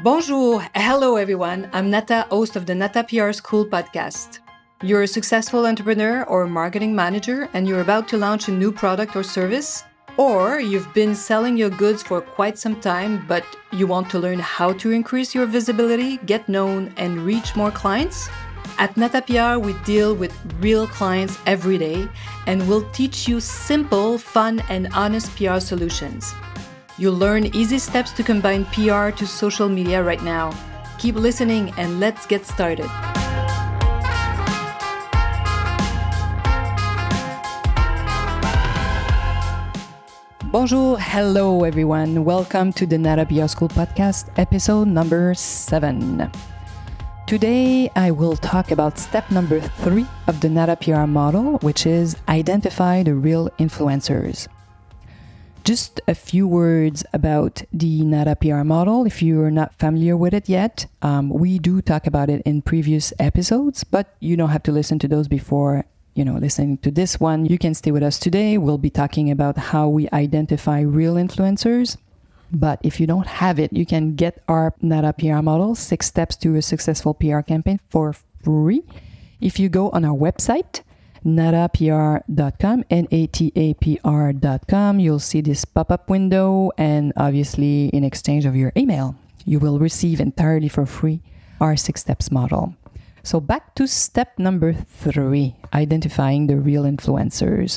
Bonjour, hello everyone. I'm Nata, host of the Nata PR School podcast. You're a successful entrepreneur or marketing manager and you're about to launch a new product or service, or you've been selling your goods for quite some time, but you want to learn how to increase your visibility, get known, and reach more clients? At Nata PR, we deal with real clients every day and we'll teach you simple, fun, and honest PR solutions. You'll learn easy steps to combine PR to social media right now. Keep listening and let's get started. Bonjour, hello everyone. Welcome to the Nata PR School podcast, episode number 7. Today, I will talk about step number 3 of the Nata PR model, which is identify the real influencers. Just a few words about the Nata PR model. If you're not familiar with it yet, we do talk about it in previous episodes, but you don't have to listen to those before, listening to this one. You can stay with us today. We'll be talking about how we identify real influencers. But if you don't have it, you can get our Nata PR model, 6 steps to a successful PR campaign for free. If you go on our website, natapr.com, natapr.com, you'll see this pop-up window, and obviously in exchange of your email, you will receive entirely for free our 6 steps model. So back to step number 3, identifying the real influencers.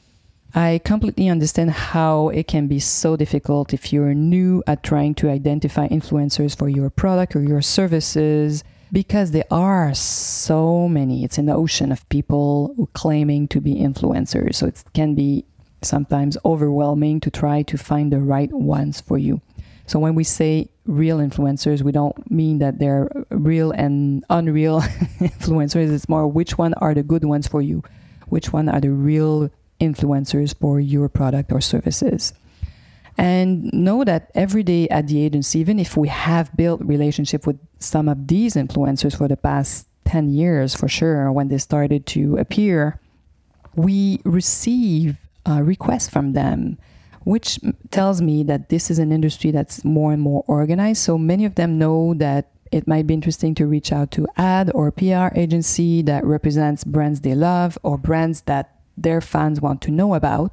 I completely understand how it can be so difficult if you're new at trying to identify influencers for your product or your services, because there are so many. It's an ocean of people who claiming to be influencers. So it can be sometimes overwhelming to try to find the right ones for you. So when we say real influencers, we don't mean that they're real and unreal influencers. It's more which one are the good ones for you, which one are the real influencers for your product or services. And know that every day at the agency, even if we have built relationship with some of these influencers for the past 10 years, for sure, when they started to appear, we receive requests from them, which tells me that this is an industry that's more and more organized. So many of them know that it might be interesting to reach out to ad or PR agency that represents brands they love or brands that their fans want to know about.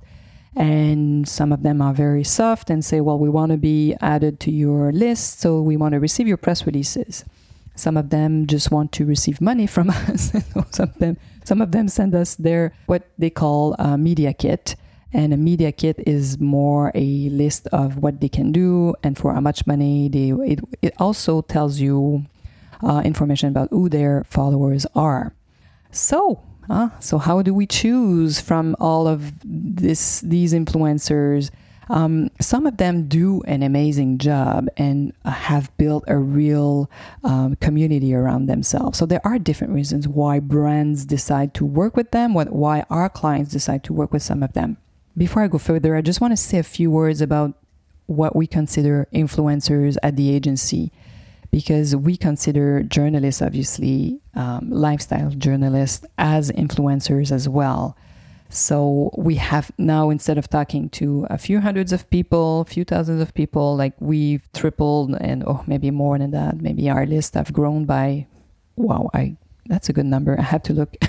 And some of them are very soft and say, well, we want to be added to your list, so we want to receive your press releases. Some of them just want to receive money from us. Some of them send us their what they call a media kit. And a media kit is more a list of what they can do and for how much money. It also tells you information about who their followers are. So how do we choose from all of these influencers? Some of them do an amazing job and have built a real community around themselves. So there are different reasons why brands decide to work with them, why our clients decide to work with some of them. Before I go further, I just want to say a few words about what we consider influencers at the agency, because we consider journalists, obviously, lifestyle journalists, as influencers as well. So we have now, instead of talking to a few hundreds of people, a few thousands of people, like we've tripled and maybe more than that. Maybe our list have grown by, that's a good number. I have to look.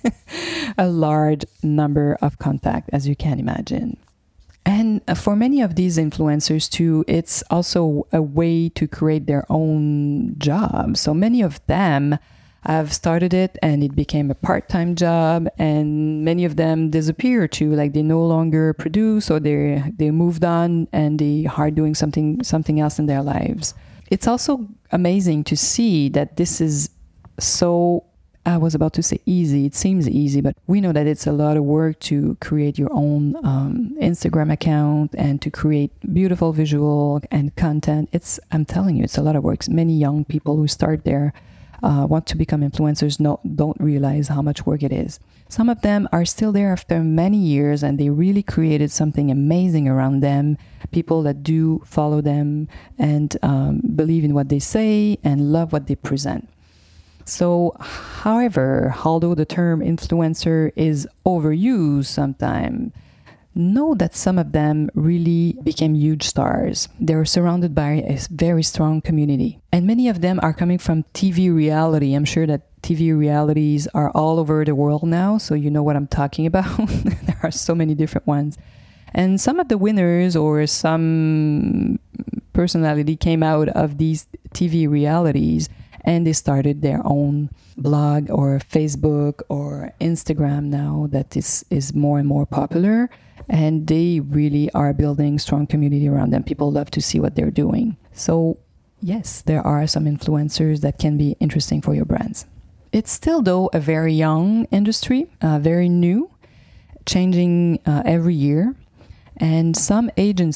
A large number of contacts, as you can imagine. And for many of these influencers too, it's also a way to create their own job. So many of them have started it and it became a part-time job, and many of them disappear too, like they no longer produce, or they moved on and they are doing something else in their lives. It's also amazing to see that this is so, I was about to say easy. It seems easy, but we know that it's a lot of work to create your own Instagram account and to create beautiful visual and content. I'm telling you, it's a lot of work. Many young people who start there want to become influencers don't realize how much work it is. Some of them are still there after many years and they really created something amazing around them. People that do follow them and believe in what they say and love what they present. So, however, although the term influencer is overused sometimes, know that some of them really became huge stars. They're surrounded by a very strong community. And many of them are coming from TV reality. I'm sure that TV realities are all over the world now, so you know what I'm talking about. There are so many different ones. And some of the winners or some personality came out of these TV realities and they started their own blog or Facebook or Instagram now that is more and more popular. And they really are building strong community around them. People love to see what they're doing. So yes, there are some influencers that can be interesting for your brands. It's still, though, a very young industry, very new, changing every year. And some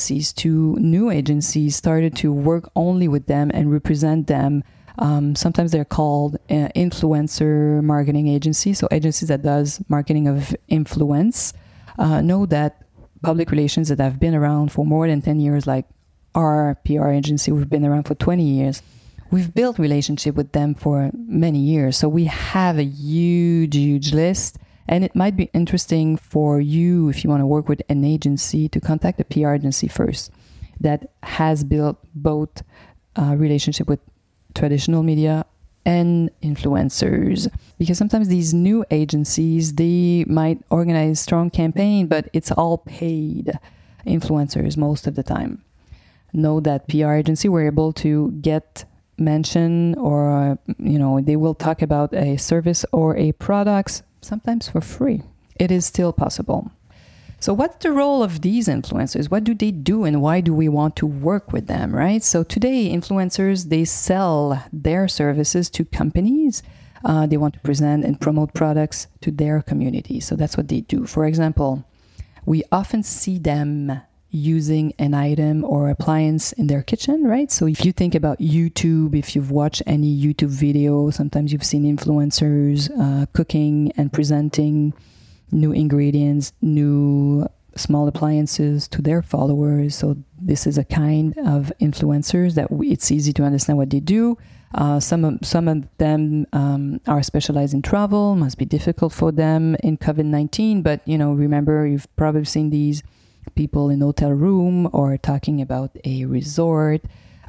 new agencies started to work only with them and represent them. Sometimes they're called influencer marketing agencies. So agencies that does marketing of influence know that public relations that have been around for more than 10 years, like our PR agency, we've been around for 20 years. We've built relationship with them for many years. So we have a huge list. And it might be interesting for you, if you want to work with an agency, to contact a PR agency first that has built both relationship with traditional media and influencers. Because sometimes these new agencies, they might organize strong campaign, but it's all paid influencers most of the time. Know that PR agency were able to get mention, or they will talk about a service or a product, sometimes for free. It is still possible. So what's the role of these influencers? What do they do and why do we want to work with them, right? So today, influencers, they sell their services to companies. They want to present and promote products to their community. So that's what they do. For example, we often see them using an item or appliance in their kitchen, right? So if you think about YouTube, if you've watched any YouTube video, sometimes you've seen influencers cooking and presenting new ingredients, new small appliances to their followers. So this is a kind of influencers that it's easy to understand what they do. Some of them are specialized in travel. Must be difficult for them in COVID-19. But remember, you've probably seen these people in hotel room or talking about a resort.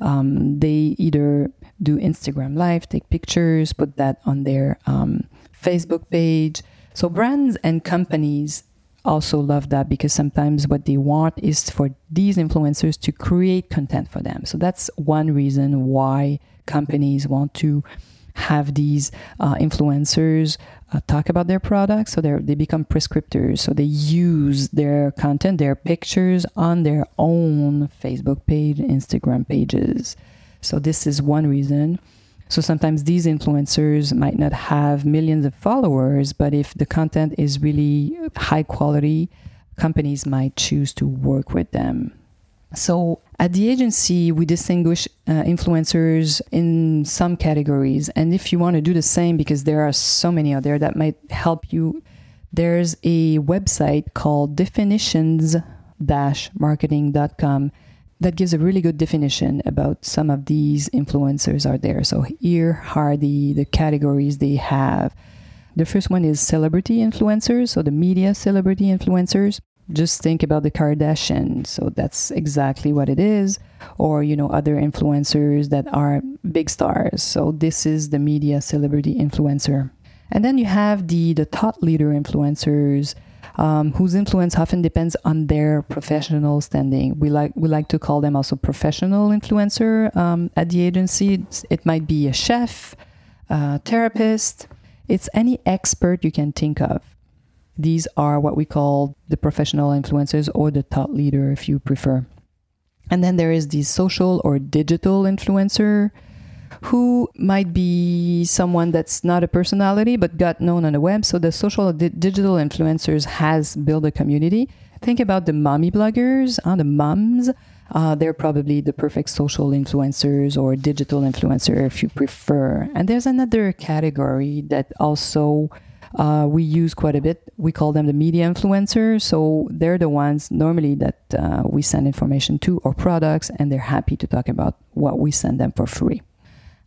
They either do Instagram Live, take pictures, put that on their Facebook page. So brands and companies also love that, because sometimes what they want is for these influencers to create content for them. So that's one reason why companies want to have these influencers talk about their products. So they become prescriptors. So they use their content, their pictures on their own Facebook page, Instagram pages. So this is one reason. So sometimes these influencers might not have millions of followers, but if the content is really high quality, companies might choose to work with them. So at the agency, we distinguish influencers in some categories. And if you want to do the same, because there are so many out there that might help you, there's a website called definitions-marketing.com that gives a really good definition about some of these influencers out there. So here are the categories they have. The first one is celebrity influencers, so the media celebrity influencers. Just think about the Kardashians. So that's exactly what it is. Or, other influencers that are big stars. So this is the media celebrity influencer. And then you have the thought leader influencers, whose influence often depends on their professional standing. We like to call them also professional influencer at the agency. It might be a chef, a therapist. It's any expert you can think of. These are what we call the professional influencers, or the thought leader if you prefer. And then there is the social or digital influencer, who might be someone that's not a personality but got known on the web. So the social or digital influencers has built a community. Think about the mommy bloggers, the moms. They're probably the perfect social influencers or digital influencer if you prefer. And there's another category that also we use quite a bit. We call them the media influencers. So they're the ones normally that we send information to or products, and they're happy to talk about what we send them for free.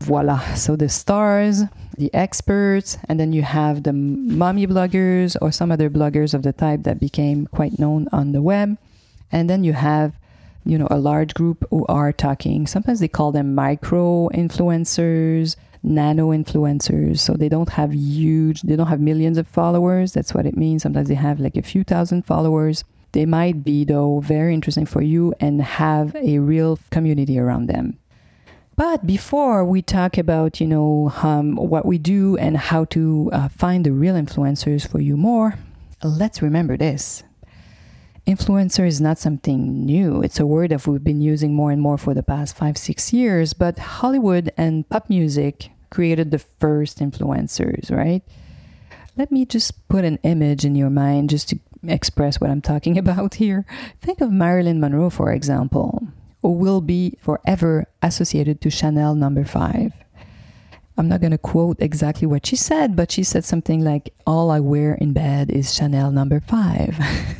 Voila. So the stars, the experts, and then you have the mommy bloggers or some other bloggers of the type that became quite known on the web. And then you have, a large group who are talking. Sometimes they call them micro influencers, nano influencers. So they don't have millions of followers. That's what it means. Sometimes they have like a few thousand followers. They might be, though, very interesting for you and have a real community around them. But before we talk about, what we do and how to find the real influencers for you more, let's remember this. Influencer is not something new. It's a word that we've been using more and more for the past 5-6 years, but Hollywood and pop music created the first influencers, right? Let me just put an image in your mind just to express what I'm talking about here. Think of Marilyn Monroe, for example, who will be forever associated to Chanel No. 5. I'm not going to quote exactly what she said, but she said something like, "All I wear in bed is Chanel No. 5."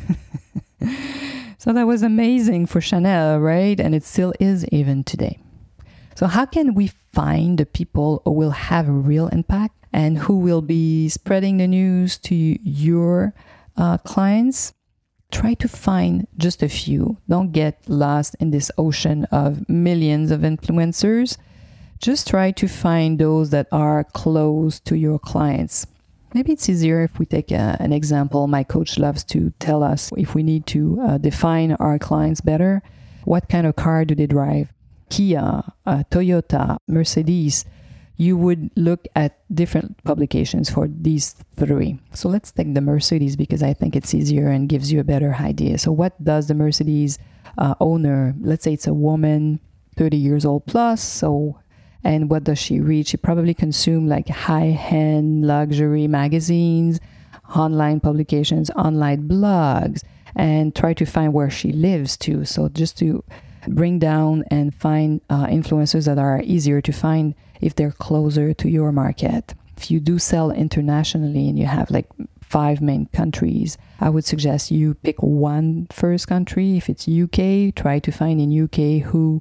So that was amazing for Chanel, right? And it still is even today. So how can we find the people who will have a real impact and who will be spreading the news to your clients? Try to find just a few. Don't get lost in this ocean of millions of influencers. Just try to find those that are close to your clients. Maybe it's easier if we take an example. My coach loves to tell us if we need to define our clients better. What kind of car do they drive? Kia, Toyota, Mercedes. You would look at different publications for these three. So let's take the Mercedes because I think it's easier and gives you a better idea. So what does the Mercedes owner, let's say it's a woman, 30 years old plus, and what does she read? She probably consumes like high-end luxury magazines, online publications, online blogs, and try to find where she lives too. So just to bring down and find influencers that are easier to find if they're closer to your market. If you do sell internationally and you have like 5 main countries, I would suggest you pick one first country. If it's UK, try to find in UK who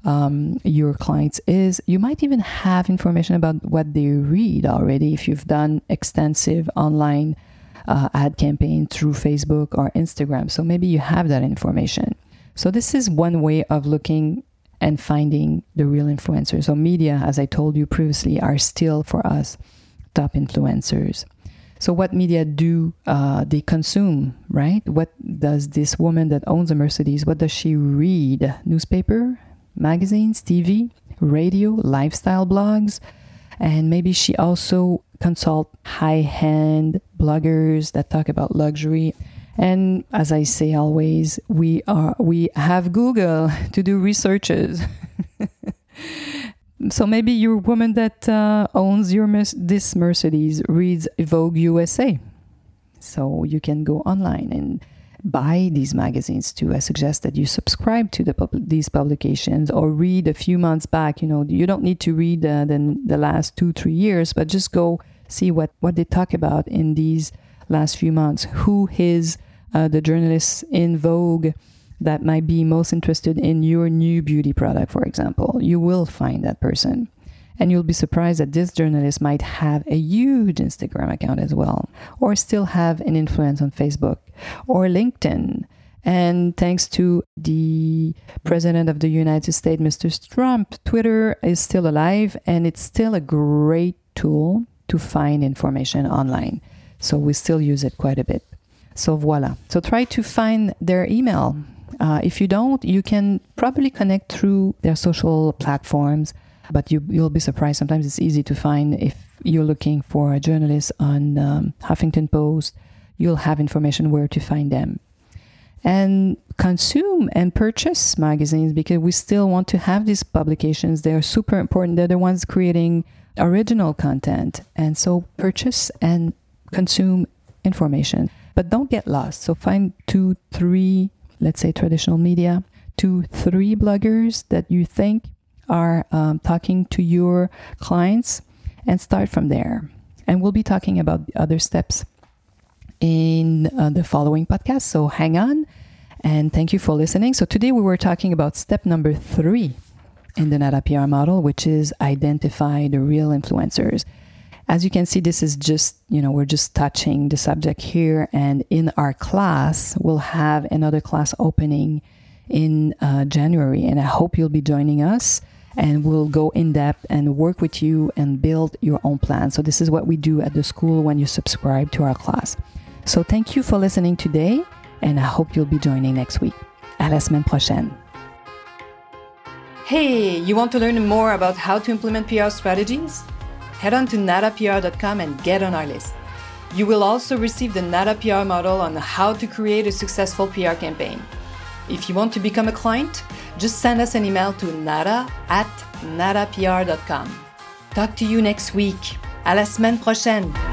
your clients is. You might even have information about what they read already if you've done extensive online ad campaign through Facebook or Instagram. So maybe you have that information. So this is one way of looking and finding the real influencers. So media, as I told you previously, are still for us top influencers. So what media do they consume, right? What does this woman that owns a Mercedes, what does she read? Newspaper, magazines, TV, radio, lifestyle blogs, and maybe she also consult high-end bloggers that talk about luxury. And as I say always, we have Google to do researches. So maybe your woman that owns this Mercedes reads Vogue USA. So you can go online and buy these magazines too. I suggest that you subscribe to these publications or read a few months back. You don't need to read the last 2-3 years, but just go see what they talk about in these last few months. Who is the journalist in Vogue that might be most interested in your new beauty product, for example? You will find that person. And you'll be surprised that this journalist might have a huge Instagram account as well, or still have an influence on Facebook or LinkedIn. And thanks to the President of the United States, Mr. Trump, Twitter is still alive, and it's still a great tool to find information online. So we still use it quite a bit. So voila. So try to find their email. If you don't, you can probably connect through their social platforms, but you'll be surprised. Sometimes it's easy to find. If you're looking for a journalist on Huffington Post, you'll have information where to find them. And consume and purchase magazines, because we still want to have these publications. They're super important. They're the ones creating original content. And so purchase and consume information. But don't get lost. So find 2-3, let's say traditional media, 2-3 bloggers that you think are talking to your clients, and start from there. And we'll be talking about the other steps in the following podcast. So hang on, and thank you for listening. So today we were talking about step number 3 in the NADA PR model, which is identify the real influencers. As you can see, this is just, we're just touching the subject here. And in our class, we'll have another class opening in January. And I hope you'll be joining us. And we'll go in depth and work with you and build your own plan. So this is what we do at the school when you subscribe to our class. So thank you for listening today. And I hope you'll be joining next week. À la semaine prochaine. Hey, you want to learn more about how to implement PR strategies? Head on to nadapr.com and get on our list. You will also receive the NADA PR model on how to create a successful PR campaign. If you want to become a client, just send us an email to nada@nadapr.com. Talk to you next week. À la semaine prochaine.